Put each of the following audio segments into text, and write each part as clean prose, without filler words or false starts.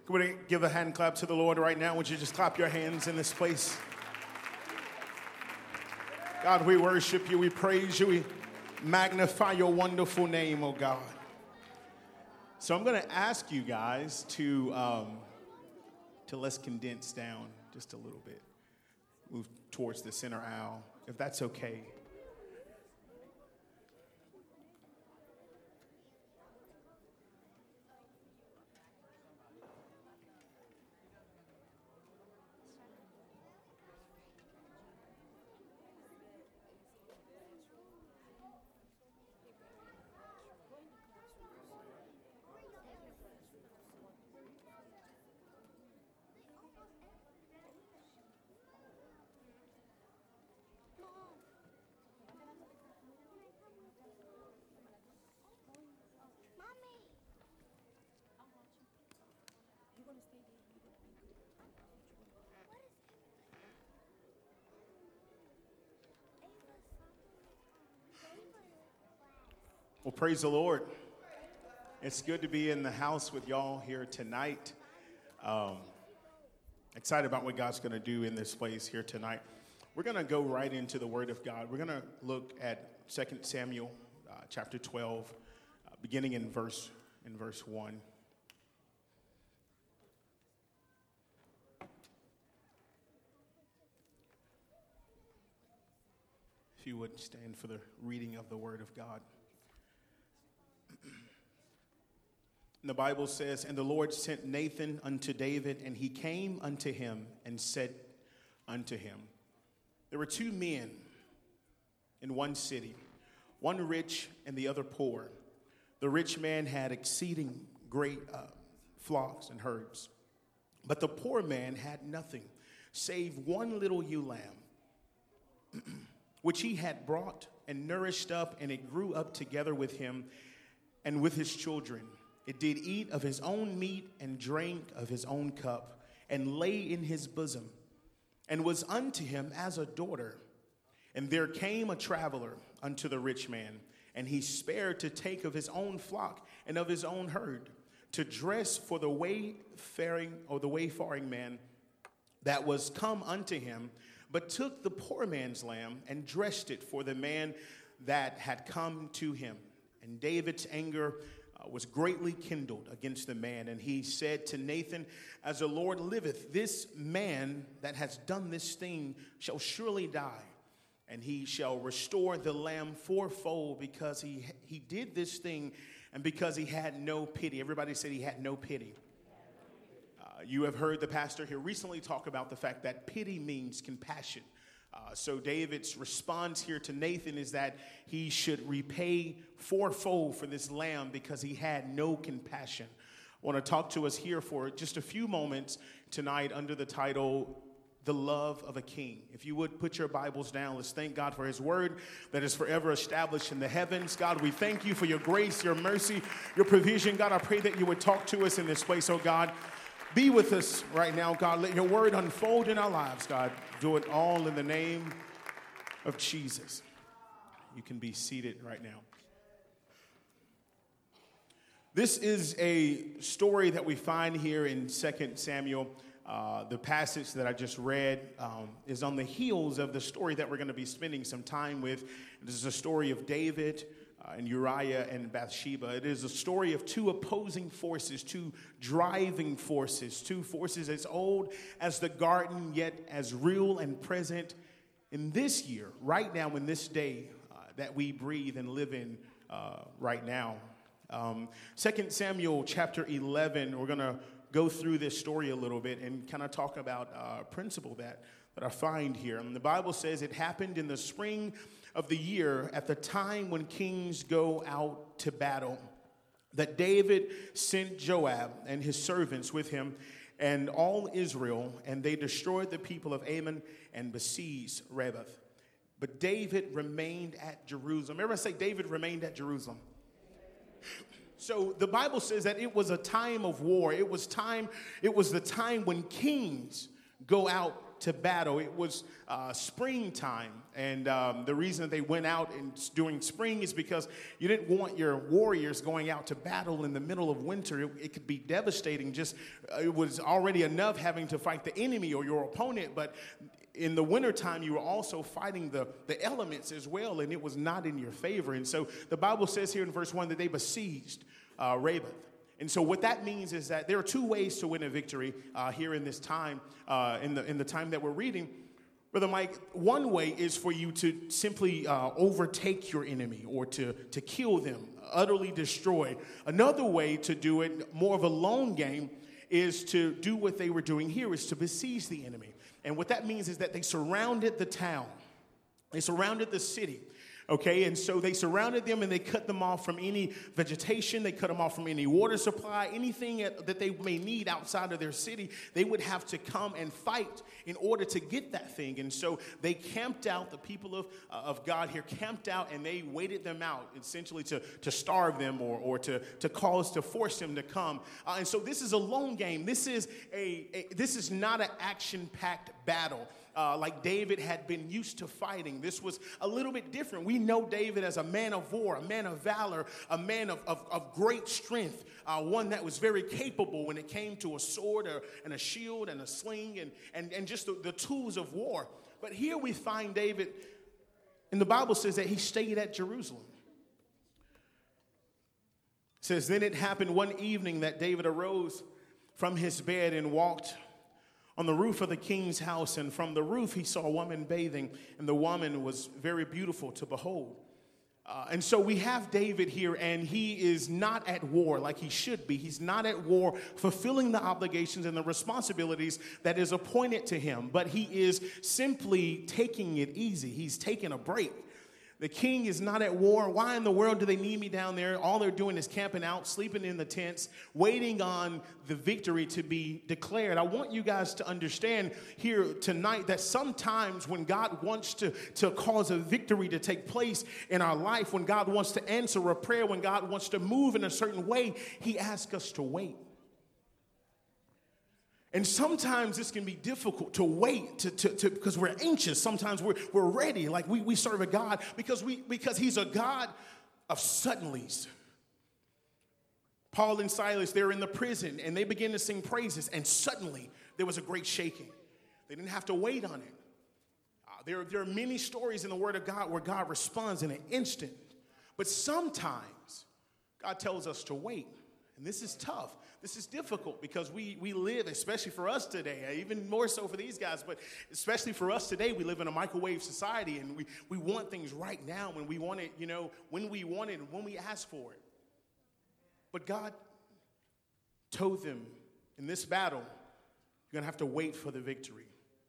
Can we give a hand clap to the Lord right now? Would you just clap your hands in this place? God, we worship you. We praise you. We magnify your wonderful name, oh God. So I'm going to ask you guys to let's condense down just a little bit. Move towards the center aisle, if that's okay. Well, praise the Lord. It's good to be in the house with y'all here tonight. Excited about what God's going to do in this place here tonight. We're going to go right into the Word of God. We're going to look at 2 Samuel chapter 12, beginning in verse 1. If you would stand for the reading of the Word of God. And the Bible says, "And the Lord sent Nathan unto David, and he came unto him and said unto him, There were two men in one city, one rich and the other poor. The rich man had exceeding great flocks and herds, but the poor man had nothing, save one little ewe lamb, which he had brought and nourished up, and it grew up together with him and with his children. It did eat of his own meat and drank of his own cup, and lay in his bosom, and was unto him as a daughter. And there came a traveler unto the rich man, and he spared to take of his own flock and of his own herd, to dress for the wayfaring man that was come unto him, but took the poor man's lamb and dressed it for the man that had come to him. And David's anger was greatly kindled against the man, and he said to Nathan, As the Lord liveth, this man that has done this thing shall surely die, and he shall restore the lamb fourfold, because he did this thing, and because he had no pity." Everybody said he had no pity. You have heard the pastor here recently talk about the fact that pity means compassion. So David's response here to Nathan is that he should repay fourfold for this lamb because he had no compassion. I want to talk to us here for just a few moments tonight under the title, The Love of a King. If you would put your Bibles down, let's thank God for his word that is forever established in the heavens. God, we thank you for your grace, your mercy, your provision. God, I pray that you would talk to us in this place, oh God. Be with us right now, God. Let your word unfold in our lives, God. Do it all in the name of Jesus. You can be seated right now. This is a story that we find here in 2 Samuel. The passage that I just read is on the heels of the story that we're going to be spending some time with. This is a story of David and Uriah and Bathsheba. It is a story of two opposing forces, two driving forces, two forces as old as the garden, yet as real and present in this year, right now, in this day that we breathe and live in right now. 2 Samuel chapter 11, we're going to go through this story a little bit and kind of talk about a principle that I find here. And the Bible says it happened in the spring of the year, at the time when kings go out to battle, that David sent Joab and his servants with him and all Israel, and they destroyed the people of Ammon and besieged Rabbah. But David remained at Jerusalem. Everybody say David remained at Jerusalem. So the Bible says that it was a time of war. It was the time when kings go out to battle. It was springtime, and the reason that they went out during spring is because you didn't want your warriors going out to battle in the middle of winter. It could be devastating. It was already enough having to fight the enemy or your opponent, but in the wintertime, you were also fighting the elements as well, and it was not in your favor. And so the Bible says here in verse 1 that they besieged Rabbah. And so what that means is that there are two ways to win a victory here in this time, in the time that we're reading. Brother Mike, one way is for you to simply overtake your enemy or to kill them, utterly destroy. Another way to do it, more of a lone game, is to do what they were doing here, is to besiege the enemy. And what that means is that they surrounded the town. They surrounded the city. Okay, and so they surrounded them and they cut them off from any vegetation. They cut them off from any water supply, anything that they may need outside of their city. They would have to come and fight in order to get that thing. And so they camped out, the people of God here camped out, and they waited them out, essentially to starve them or to force them to come. And so this is a lone game. This is not an action-packed battle. Like David had been used to fighting. This was a little bit different. We know David as a man of war, a man of valor, a man of great strength, one that was very capable when it came to a sword and a shield and a sling and just the tools of war. But here we find David, and the Bible says that he stayed at Jerusalem. It says, then it happened one evening that David arose from his bed and walked on the roof of the king's house, and from the roof he saw a woman bathing, and the woman was very beautiful to behold. And so we have David here, and he is not at war like he should be. He's not at war fulfilling the obligations and the responsibilities that is appointed to him, but he is simply taking it easy. He's taking a break. The king is not at war. Why in the world do they need me down there? All they're doing is camping out, sleeping in the tents, waiting on the victory to be declared. I want you guys to understand here tonight that sometimes when God wants to cause a victory to take place in our life, when God wants to answer a prayer, when God wants to move in a certain way, he asks us to wait. And sometimes this can be difficult to wait because we're anxious. Sometimes we're ready, like we serve a God because he's a God of suddenlies. Paul and Silas, they're in the prison and they begin to sing praises, and suddenly there was a great shaking. They didn't have to wait on it. There are many stories in the Word of God where God responds in an instant. But sometimes God tells us to wait, and this is tough. This is difficult because we live, especially for us today, even more so for these guys, but especially for us today, we live in a microwave society, and we want things right now when we want it, when we want it, when we ask for it. But God told them, in this battle, you're going to have to wait for the victory.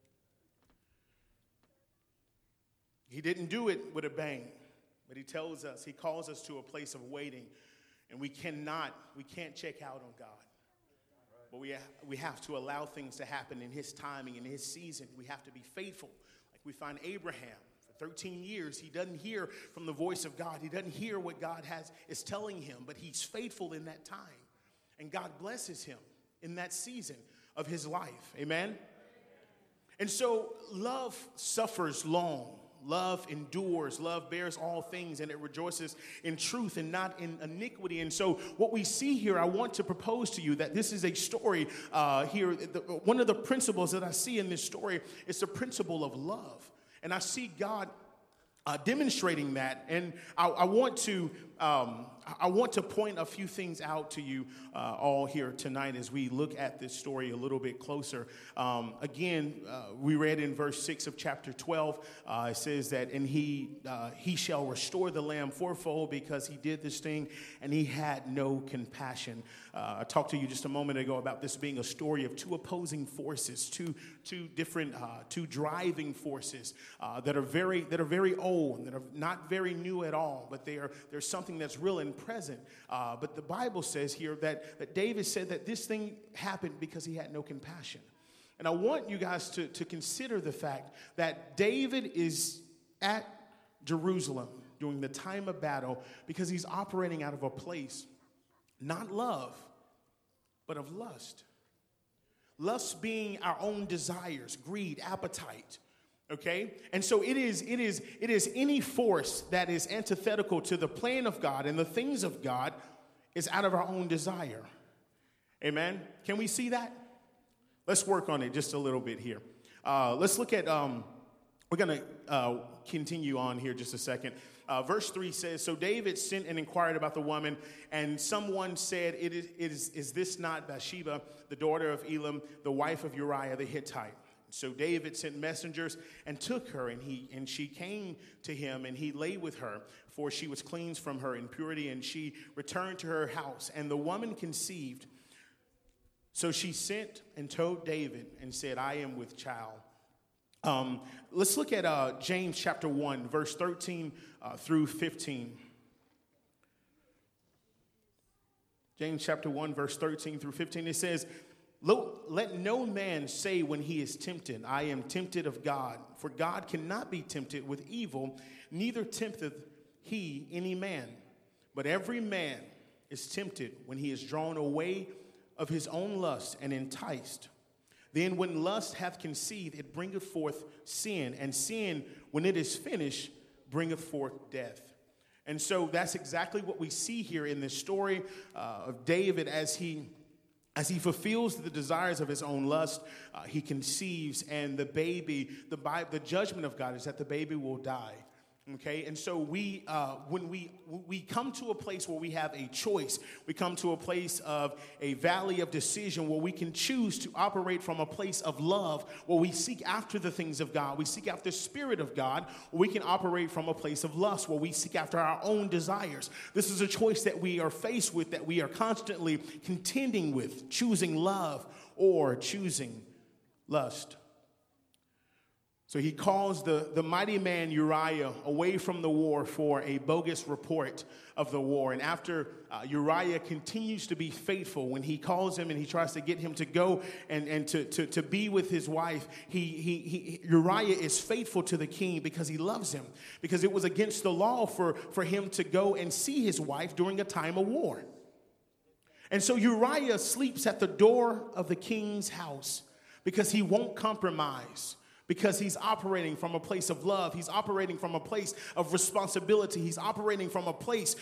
He didn't do it with a bang, but he calls us to a place of waiting. And we can't check out on God. But we have to allow things to happen in his timing, in his season. We have to be faithful. Like we find Abraham, for 13 years, he doesn't hear from the voice of God. He doesn't hear what God is telling him, but he's faithful in that time. And God blesses him in that season of his life. Amen? And so love suffers long. Love endures, love bears all things, and it rejoices in truth and not in iniquity. And so what we see here, I want to propose to you that this is a story here. One of the principles that I see in this story is the principle of love. And I see God demonstrating that. And I want to point a few things out to you all here tonight as we look at this story a little bit closer. Again, we read in verse 6 of chapter 12, it says that, and he shall restore the lamb fourfold because he did this thing and he had no compassion. I talked to you just a moment ago about this being a story of two opposing forces, two driving forces that are very old and that are not very new at all, but there's something that's real and present. But the Bible says here that David said that this thing happened because he had no compassion. And I want you guys to consider the fact that David is at Jerusalem during the time of battle because he's operating out of a place, not love, but of lust. Lust being our own desires, greed, appetite. Okay? And so it is any force that is antithetical to the plan of God and the things of God is out of our own desire. Amen? Can we see that? Let's work on it just a little bit here. Let's look at, we're going to continue on here just a second. Verse 3 says, so David sent and inquired about the woman, and someone said, is this not Bathsheba, the daughter of Elam, the wife of Uriah the Hittite? So David sent messengers and took her, and she came to him, and he lay with her, for she was cleansed from her impurity, and she returned to her house. And the woman conceived. So she sent and told David and said, I am with child. Let's look at James chapter 1, verse 13 through 15. James chapter 1, verse 13 through 15, it says, let no man say when he is tempted, I am tempted of God. For God cannot be tempted with evil, neither tempteth he any man. But every man is tempted when he is drawn away of his own lust and enticed. Then when lust hath conceived, it bringeth forth sin. And sin, when it is finished, bringeth forth death. And so that's exactly what we see here in this story of David as he fulfills the desires of his own lust. He conceives, and the baby, the judgment of God is that the baby will die. Okay, and so when we come to a place where we have a choice, we come to a place of a valley of decision where we can choose to operate from a place of love, where we seek after the things of God, we seek after the Spirit of God, or we can operate from a place of lust, where we seek after our own desires. This is a choice that we are faced with, that we are constantly contending with, choosing love or choosing lust. So he calls the mighty man Uriah away from the war for a bogus report of the war. And after Uriah continues to be faithful, when he calls him and he tries to get him to go and to be with his wife, Uriah is faithful to the king because he loves him. Because it was against the law for him to go and see his wife during a time of war. And so Uriah sleeps at the door of the king's house because he won't compromise. Because he's operating from a place of love. He's operating from a place of responsibility. He's operating from a place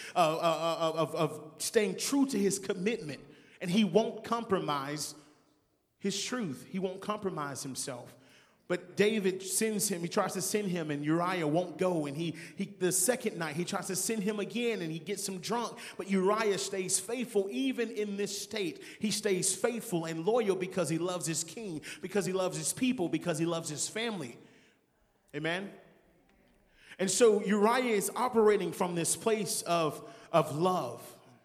of staying true to his commitment. And he won't compromise his truth. He won't compromise himself. But David sends him. He tries to send him, and Uriah won't go. And the second night, he tries to send him again, and he gets him drunk. But Uriah stays faithful even in this state. He stays faithful and loyal because he loves his king, because he loves his people, because he loves his family. Amen? And so Uriah is operating from this place of love.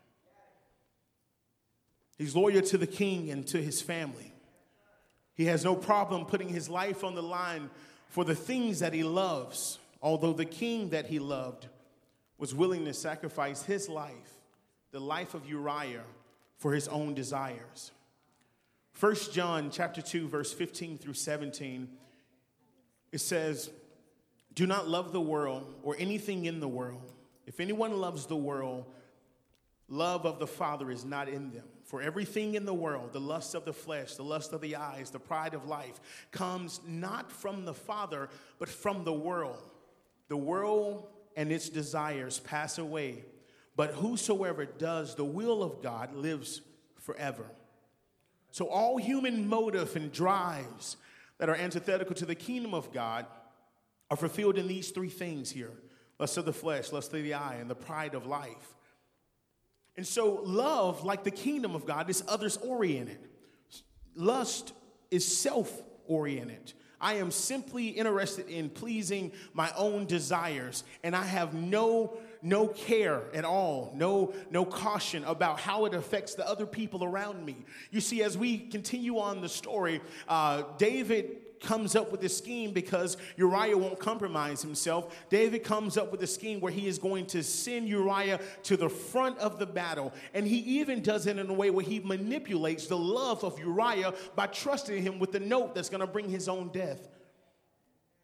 He's loyal to the king and to his family. He has no problem putting his life on the line for the things that he loves, although the king that he loved was willing to sacrifice his life, the life of Uriah, for his own desires. 1 John chapter 2, verse 15 through 17, it says, do not love the world or anything in the world. If anyone loves the world, love of the Father is not in them. For everything in the world, the lust of the flesh, the lust of the eyes, the pride of life, comes not from the Father, but from the world. The world and its desires pass away, but whosoever does the will of God lives forever. So all human motive and drives that are antithetical to the kingdom of God are fulfilled in these three things here. Lust of the flesh, lust of the eye, and the pride of life. And so love, like the kingdom of God, is others-oriented. Lust is self-oriented. I am simply interested in pleasing my own desires, and I have no care at all, no caution about how it affects the other people around me. You see, as we continue on the story, David comes up with this scheme because Uriah won't compromise himself. David comes up with a scheme where he is going to send Uriah to the front of the battle. And he even does it in a way where he manipulates the love of Uriah by trusting him with the note that's going to bring his own death.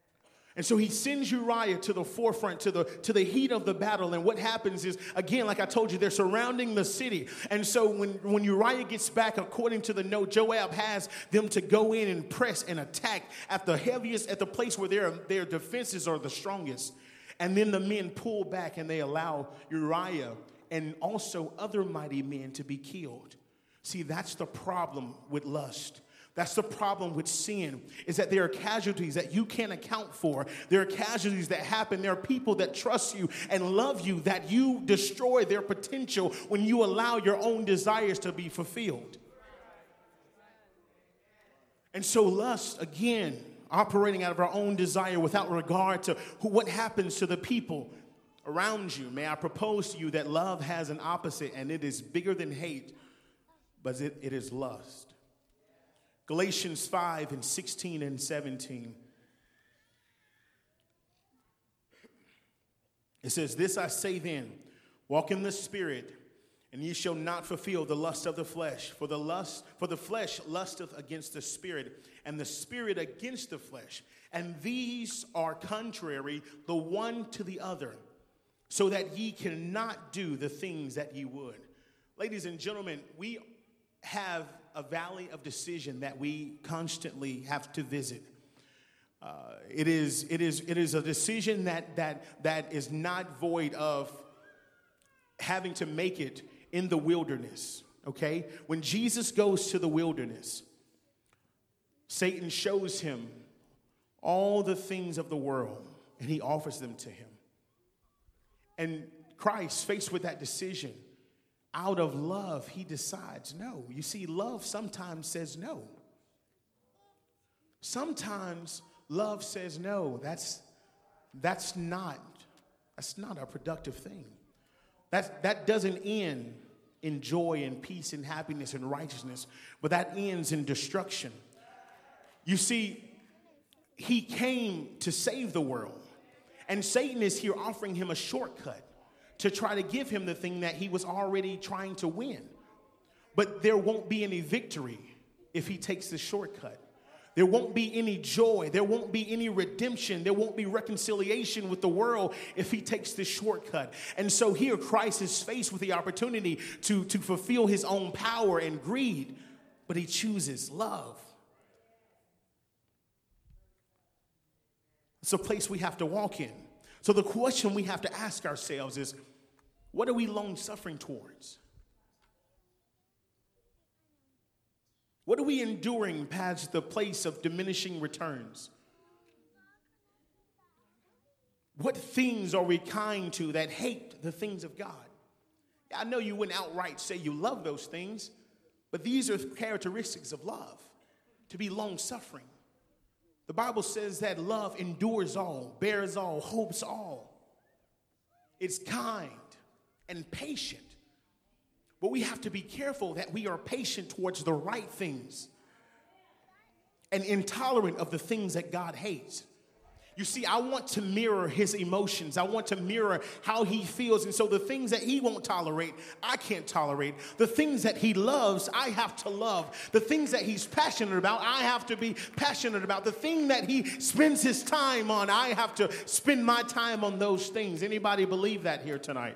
And so he sends Uriah to the forefront, to the heat of the battle. And what happens is, again, like I told you, they're surrounding the city. And so when Uriah gets back, according to the note, Joab has them to go in and press and attack at the place where their defenses are the strongest. And then the men pull back and they allow Uriah and also other mighty men to be killed. See, that's the problem with lust. That's the problem with sin, is that there are casualties that you can't account for. There are casualties that happen. There are people that trust you and love you that you destroy their potential when you allow your own desires to be fulfilled. And so lust, again, operating out of our own desire without regard to what happens to the people around you. May I propose to you that love has an opposite, and it is bigger than hate, but it is lust. Galatians 5 and 16 and 17. It says, "This I say then, walk in the Spirit, and ye shall not fulfill the lust of the flesh. For the flesh lusteth against the Spirit, and the Spirit against the flesh. And these are contrary the one to the other, so that ye cannot do the things that ye would." Ladies and gentlemen, we have a valley of decision that we constantly have to visit. It is a decision that is not void of having to make it in the wilderness. Okay, when Jesus goes to the wilderness, Satan shows him all the things of the world, and he offers them to him. And Christ, faced with that decision, out of love, he decides no. You see, love sometimes says no. Sometimes love says no. That's not a productive thing. That doesn't end in joy and peace and happiness and righteousness, but that ends in destruction. You see, he came to save the world, and Satan is here offering him a shortcut to try to give him the thing that he was already trying to win. But there won't be any victory if he takes the shortcut. There won't be any joy. There won't be any redemption. There won't be reconciliation with the world if he takes this shortcut. And so here Christ is faced with the opportunity to fulfill his own power and greed, but he chooses love. It's a place we have to walk in. So the question we have to ask ourselves is, what are we long-suffering towards? What are we enduring past the place of diminishing returns? What things are we kind to that hate the things of God? I know you wouldn't outright say you love those things, but these are characteristics of love, to be long-suffering. The Bible says that love endures all, bears all, hopes all. It's kind and patient. But we have to be careful that we are patient towards the right things and intolerant of the things that God hates. You see, I want to mirror his emotions. I want to mirror how he feels. And so the things that he won't tolerate, I can't tolerate. The things that he loves, I have to love. The things that he's passionate about, I have to be passionate about. The thing that he spends his time on, I have to spend my time on those things. Anybody believe that here tonight?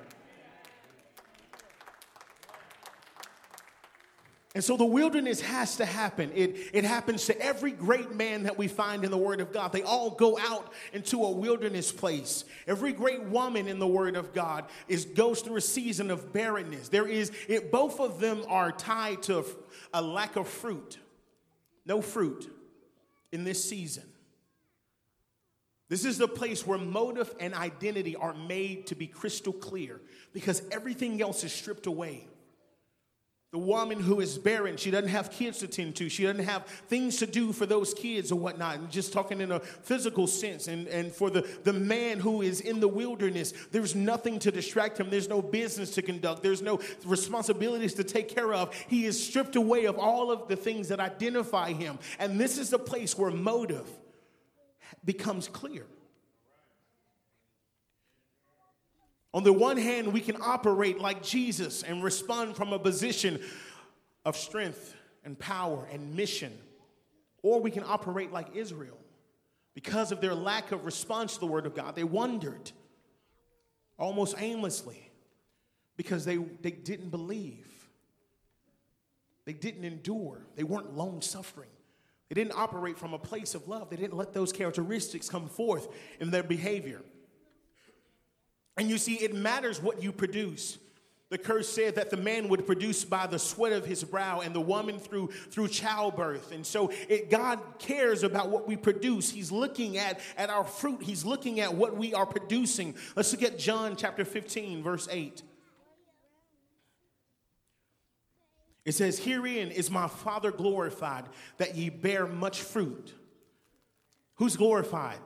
And so the wilderness has to happen. It happens to every great man that we find in the Word of God. They all go out into a wilderness place. Every great woman in the Word of God goes through a season of barrenness. Both of them are tied to a lack of fruit. No fruit in this season. This is the place where motive and identity are made to be crystal clear because everything else is stripped away. The woman who is barren, she doesn't have kids to tend to. She doesn't have things to do for those kids or whatnot. And just talking in a physical sense. And for the man who is in the wilderness, there's nothing to distract him. There's no business to conduct. There's no responsibilities to take care of. He is stripped away of all of the things that identify him. And this is the place where motive becomes clear. On the one hand, we can operate like Jesus and respond from a position of strength and power and mission. Or we can operate like Israel, Because of their lack of response to the word of God, they wandered almost aimlessly because they didn't believe. They didn't endure. They weren't long suffering. They didn't operate from a place of love. They didn't let those characteristics come forth in their behavior. And you see, it matters what you produce. The curse said that the man would produce by the sweat of his brow and the woman through childbirth. And so God cares about what we produce. He's looking at our fruit. He's looking at what we are producing. Let's look at John chapter 15, verse 8. It says, herein is my Father glorified, that ye bear much fruit. Who's glorified?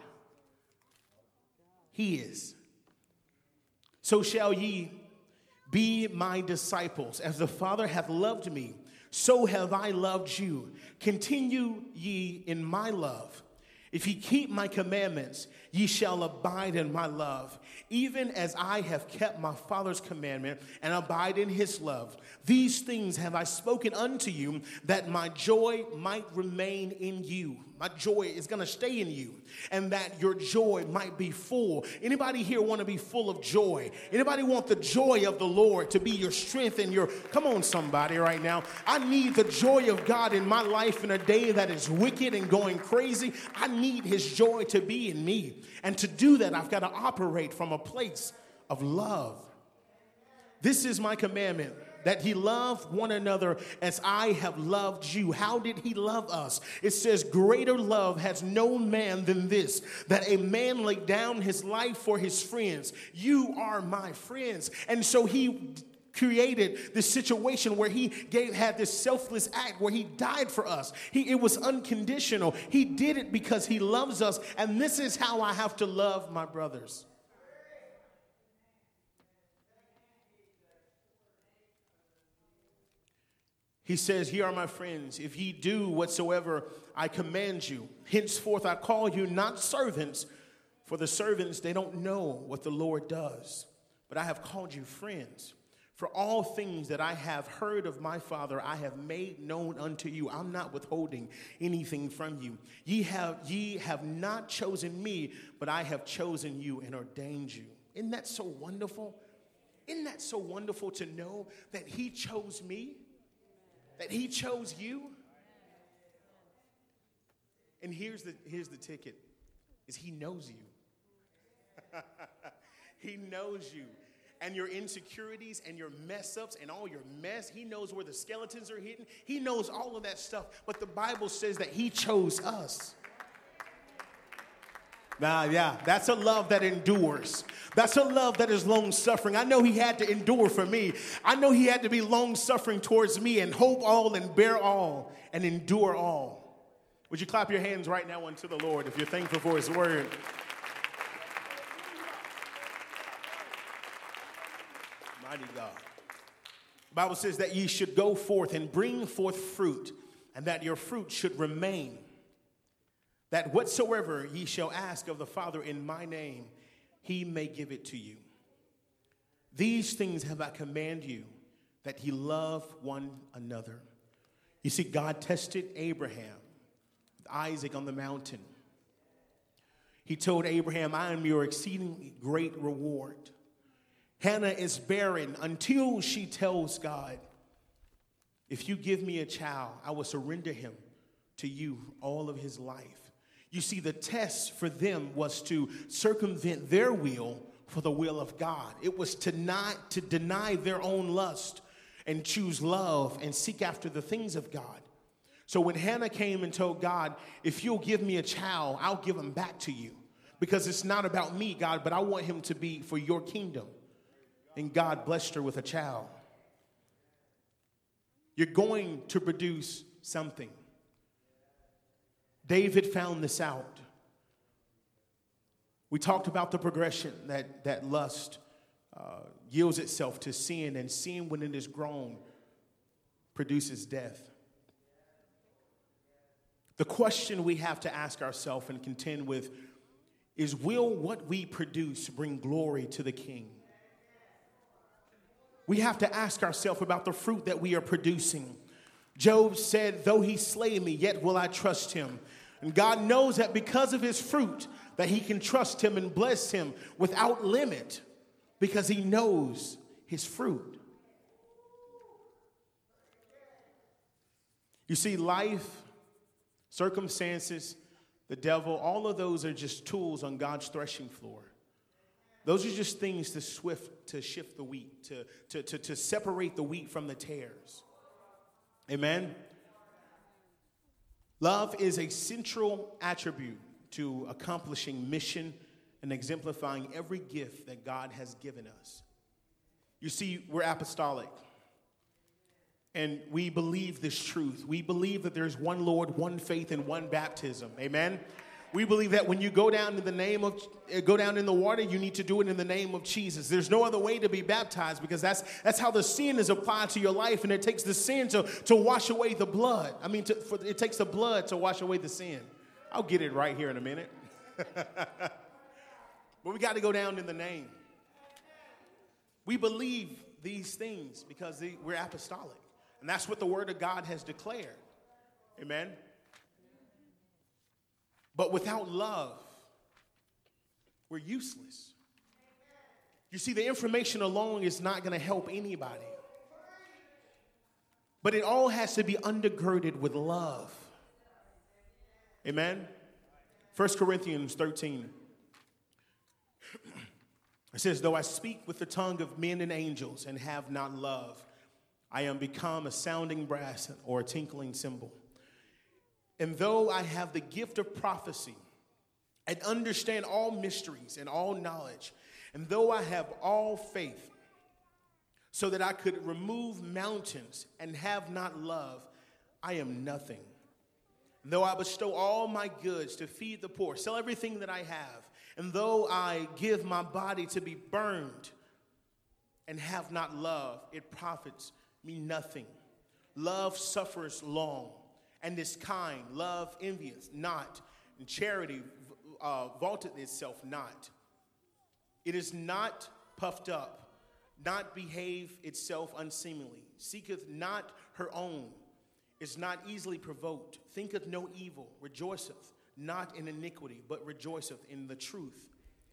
He is. So shall ye be my disciples. As the Father hath loved me, so have I loved you. Continue ye in my love. If ye keep my commandments, ye shall abide in my love, even as I have kept my Father's commandment and abide in his love. These things have I spoken unto you, that my joy might remain in you. My joy is going to stay in you, and that your joy might be full. Anybody here want to be full of joy? Anybody want the joy of the Lord to be your strength and your, come on somebody right now. I need the joy of God in my life in a day that is wicked and going crazy. I need his joy to be in me. And to do that, I've got to operate from a place of love. This is my commandment, that he love one another as I have loved you. How did he love us? It says, greater love has no man than this, that a man lay down his life for his friends. You are my friends. And so he created this situation where he had this selfless act where he died for us. It was unconditional. He did it because he loves us. And this is how I have to love my brothers. He says, ye are my friends, if ye do whatsoever I command you. Henceforth I call you not servants, for the servants, they don't know what the Lord does. But I have called you friends. For all things that I have heard of my Father, I have made known unto you. I'm not withholding anything from you. Ye have not chosen me, but I have chosen you and ordained you. Isn't that so wonderful? Isn't that so wonderful to know that he chose me? That he chose you? And here's the ticket, is he knows you. He knows you. And your insecurities and your mess ups and all your mess. He knows where the skeletons are hidden. He knows all of that stuff. But the Bible says that he chose us. Yeah, that's a love that endures. That's a love that is long suffering. I know he had to endure for me. I know he had to be long suffering towards me and hope all and bear all and endure all. Would you clap your hands right now unto the Lord if you're thankful for his word? Mighty God. The Bible says that ye should go forth and bring forth fruit, and that your fruit should remain. That whatsoever ye shall ask of the Father in my name, he may give it to you. These things have I commanded you, that ye love one another. You see, God tested Abraham with Isaac on the mountain. He told Abraham, I am your exceedingly great reward. Hannah is barren until she tells God, if you give me a child, I will surrender him to you all of his life. You see, the test for them was to circumvent their will for the will of God. It was to deny their own lust and choose love and seek after the things of God. So when Hannah came and told God, if you'll give me a child, I'll give him back to you. Because it's not about me, God, but I want him to be for your kingdom. And God blessed her with a child. You're going to produce something. David found this out. We talked about the progression that lust yields itself to sin, and sin, when it is grown, produces death. The question we have to ask ourselves and contend with is, will what we produce bring glory to the King? We have to ask ourselves about the fruit that we are producing. Job said, though he slay me, yet will I trust him. And God knows that because of his fruit, that he can trust him and bless him without limit because he knows his fruit. You see, life, circumstances, the devil, all of those are just tools on God's threshing floor. Those are just things to shift the wheat, to separate the wheat from the tares. Amen? Love is a central attribute to accomplishing mission and exemplifying every gift that God has given us. You see, we're apostolic, and we believe this truth. We believe that there's one Lord, one faith, and one baptism. Amen? We believe that when you go down in the water, you need to do it in the name of Jesus. There's no other way to be baptized because that's how the sin is applied to your life, and it takes the sin to wash away the blood. It takes the blood to wash away the sin. I'll get it right here in a minute. But we got to go down in the name. We believe these things because we're apostolic, and that's what the Word of God has declared. Amen. But without love, we're useless. You see, the information alone is not going to help anybody. But it all has to be undergirded with love. Amen? 1 Corinthians 13. It says, though I speak with the tongue of men and angels and have not love, I am become a sounding brass or a tinkling cymbal. And though I have the gift of prophecy and understand all mysteries and all knowledge, and though I have all faith so that I could remove mountains and have not love, I am nothing. And though I bestow all my goods to feed the poor, sell everything that I have, and though I give my body to be burned and have not love, it profits me nothing. Love suffers long and is kind. Love envieth not, and charity vaunteth itself not. It is not puffed up, not behave itself unseemly, seeketh not her own, is not easily provoked, thinketh no evil, rejoiceth not in iniquity, but rejoiceth in the truth,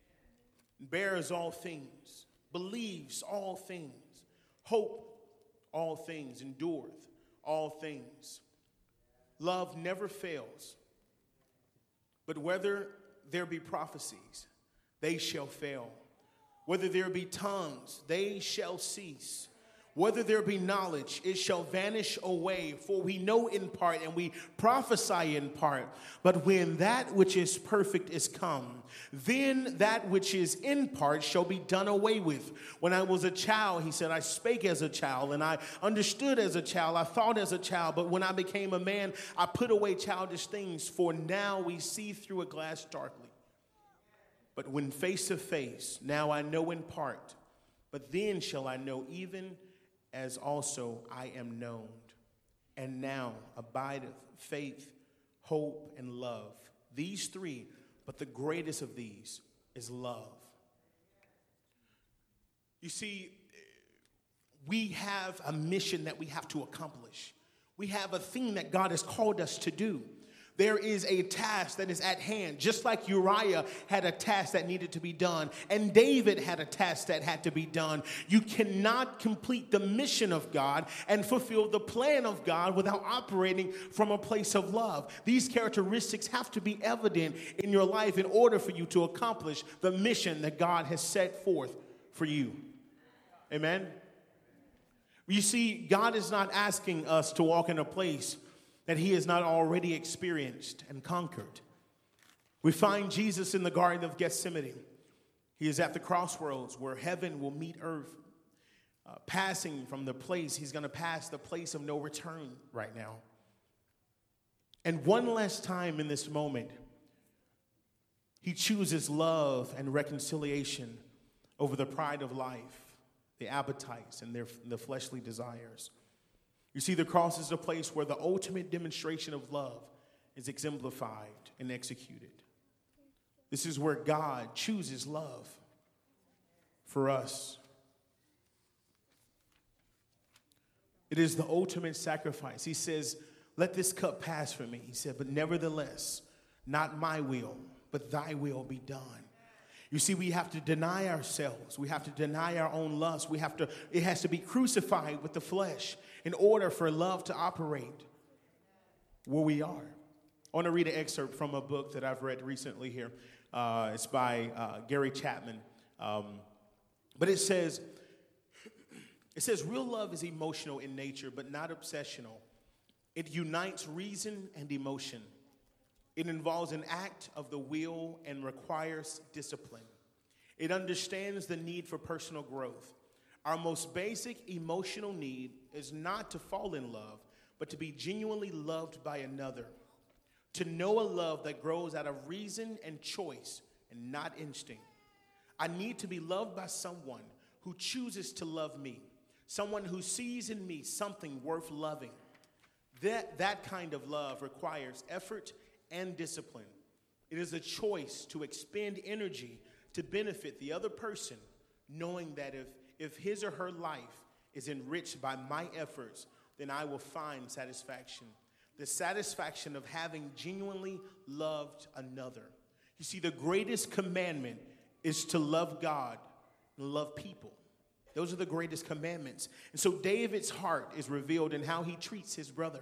bears all things, believes all things, hope all things, endureth all things. Love never fails, but whether there be prophecies, they shall fail. Whether there be tongues, they shall cease. Whether there be knowledge, it shall vanish away. For we know in part and we prophesy in part. But when that which is perfect is come, then that which is in part shall be done away with. When I was a child, he said, I spake as a child and I understood as a child. I thought as a child. But when I became a man, I put away childish things. For now we see through a glass darkly. But when face to face, now I know in part. But then shall I know even as also I am known. And now abideth faith, hope, and love. These three, but the greatest of these is love. You see, we have a mission that we have to accomplish. We have a thing that God has called us to do. There is a task that is at hand, just like Uriah had a task that needed to be done, and David had a task that had to be done. You cannot complete the mission of God and fulfill the plan of God without operating from a place of love. These characteristics have to be evident in your life in order for you to accomplish the mission that God has set forth for you. Amen? You see, God is not asking us to walk in a place that he has not already experienced and conquered. We find Jesus in the Garden of Gethsemane. He is at the crossroads where heaven will meet earth. Passing from the place, he's going to pass the place of no return right now. And one last time in this moment, he chooses love and reconciliation over the pride of life, the appetites, and the fleshly desires. You see, the cross is a place where the ultimate demonstration of love is exemplified and executed. This is where God chooses love for us. It is the ultimate sacrifice. He says, let this cup pass from me. He said, but nevertheless, Not my will, but thy will be done. You see, we have to deny ourselves. We have to deny our own lust. It has to be crucified with the flesh in order for love to operate where we are. I want to read an excerpt from a book that I've read recently here. It's by Gary Chapman. But it says, real love is emotional in nature, but not obsessional. It unites reason and emotion. It involves an act of the will and requires discipline. It understands the need for personal growth. Our most basic emotional need is not to fall in love, but to be genuinely loved by another. To know a love that grows out of reason and choice and not instinct. I need to be loved by someone who chooses to love me. Someone who sees in me something worth loving. That kind of love requires effort and discipline. It is a choice to expend energy to benefit the other person, knowing that if his or her life is enriched by my efforts, then I will find satisfaction. The satisfaction of having genuinely loved another. You see, the greatest commandment is to love God and love people. Those are the greatest commandments. And so David's heart is revealed in how he treats his brother.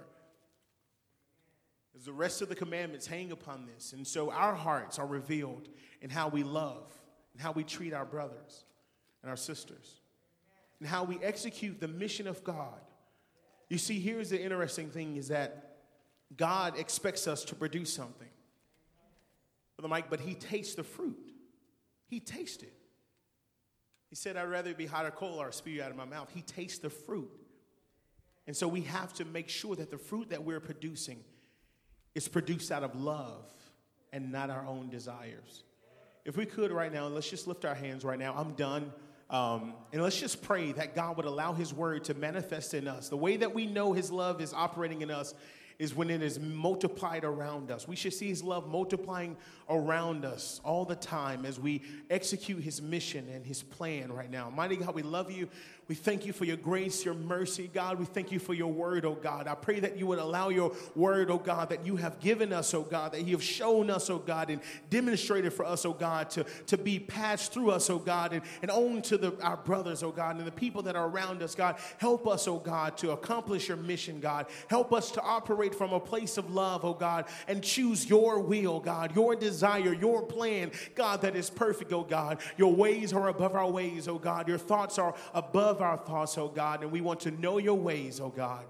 As the rest of the commandments hang upon this. And so our hearts are revealed in how we love and how we treat our brothers and our sisters. And how we execute the mission of God. You see, here's the interesting thing is that God expects us to produce something. Brother Mike, but he tastes the fruit. He tastes it. He said, I'd rather it be hot or cold or spew out of my mouth. He tastes the fruit. And so we have to make sure that the fruit that we're producing is produced out of love and not our own desires. If we could right now, let's just lift our hands right now. I'm done. And let's just pray that God would allow his word to manifest in us. The way that we know his love is operating in us is when it is multiplied around us. We should see his love multiplying around us all the time as we execute his mission and his plan right now. Mighty God, we love you. We thank you for your grace, your mercy, God. We thank you for your word, oh God. I pray that you would allow your word, oh God, that you have given us, oh God, that you have shown us, oh God, and demonstrated for us, oh God, to be passed through us, oh God, and on to our brothers, oh God, and the people that are around us, God. Help us, oh God, to accomplish your mission, God. Help us to operate from a place of love, oh God, and choose your will, God, your desire, your plan, God, that is perfect, oh God. Your ways are above our ways, oh God. Your thoughts are above our thoughts, oh God, and we want to know your ways, oh God.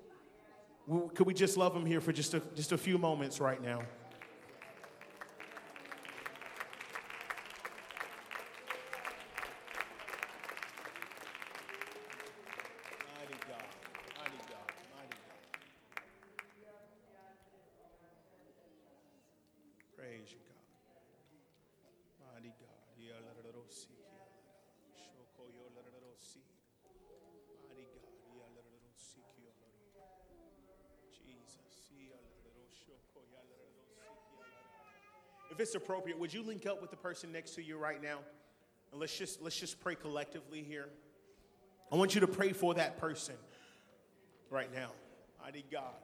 Could we just love him here for just a few moments right now? Mighty God, mighty God, mighty God. Praise you, God. Mighty God. If it's appropriate, would you link up with the person next to you right now? And let's just pray collectively here. I want you to pray for that person right now. Mighty God.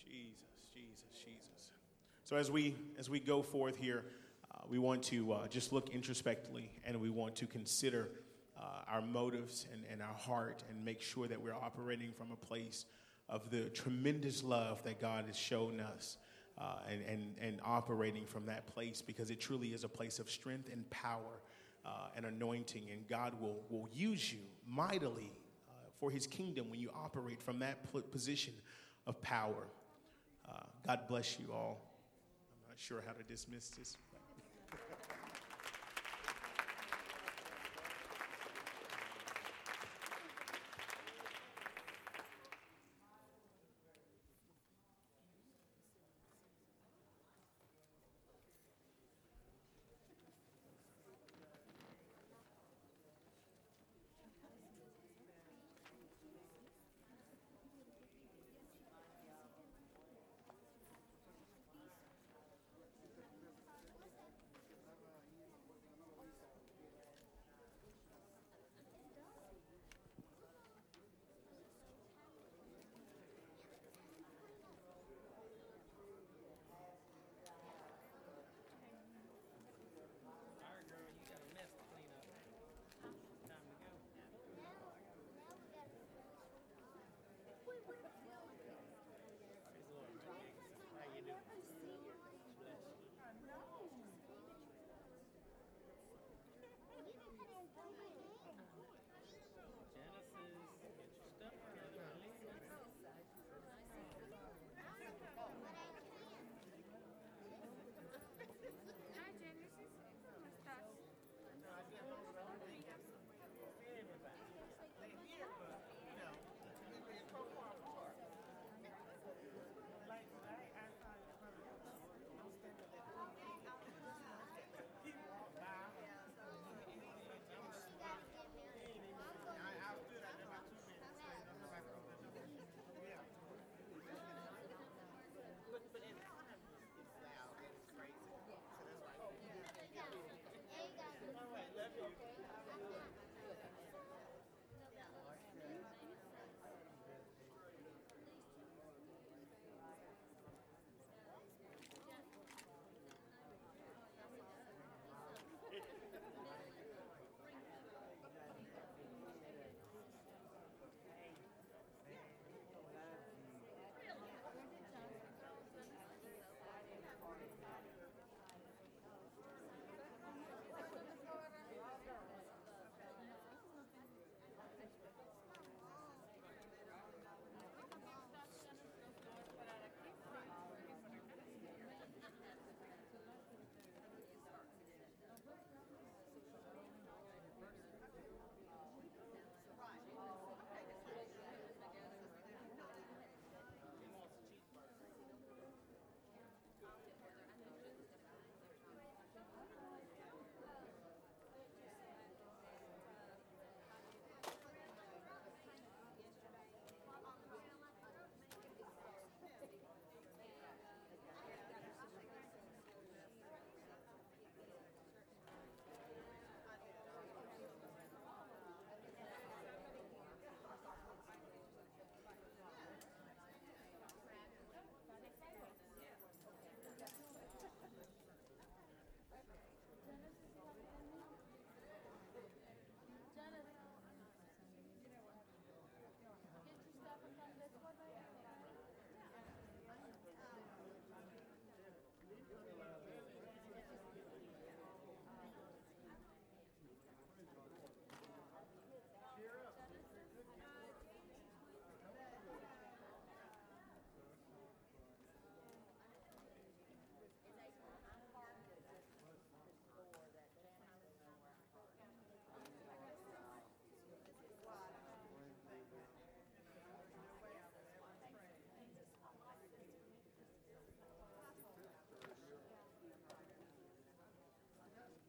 Jesus. So as we go forth here, we want to just look introspectively, and we want to consider our motives and our heart, and make sure that we're operating from a place of the tremendous love that God has shown us, and operating from that place, because it truly is a place of strength and power and anointing, and God will use you mightily for his kingdom when you operate from that position of power. God bless you all. I'm not sure how to dismiss this.